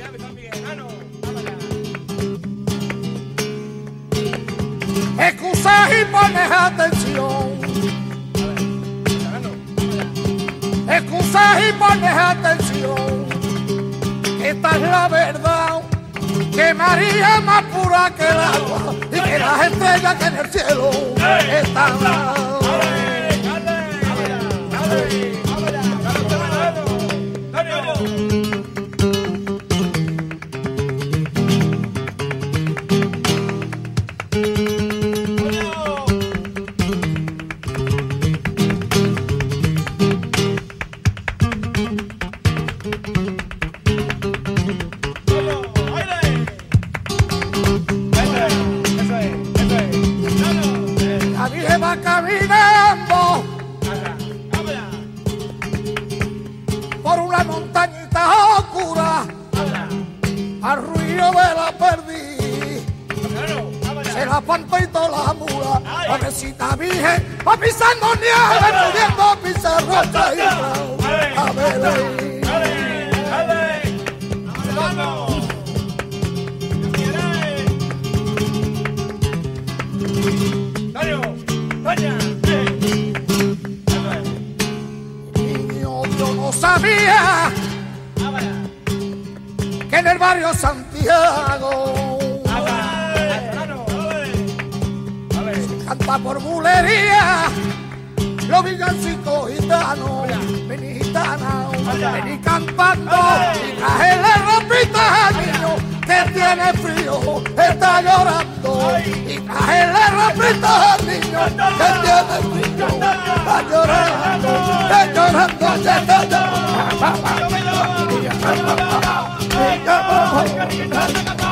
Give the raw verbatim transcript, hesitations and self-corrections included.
Excusa y pones atención. Excusa y pones atención. Que esta es la verdad. Que María es más pura que el agua y que las estrellas que en el cielo están. Va caminando por una montañita oscura al ruido de la perdiz. Se la espantó y toda la mula, pobrecita virgen, va pisando nieve, pudiendo pisar rocha y bravo. A ver, niño, yo no sabía que en el barrio Santiago se canta por bulería los villancicos gitanos. Vení gitana, vení cantando y traerle ropita al niño que tiene frío, está llorando, y traerle ropita al niño que tiene frío, está llorando, está llorando, ya está llorando.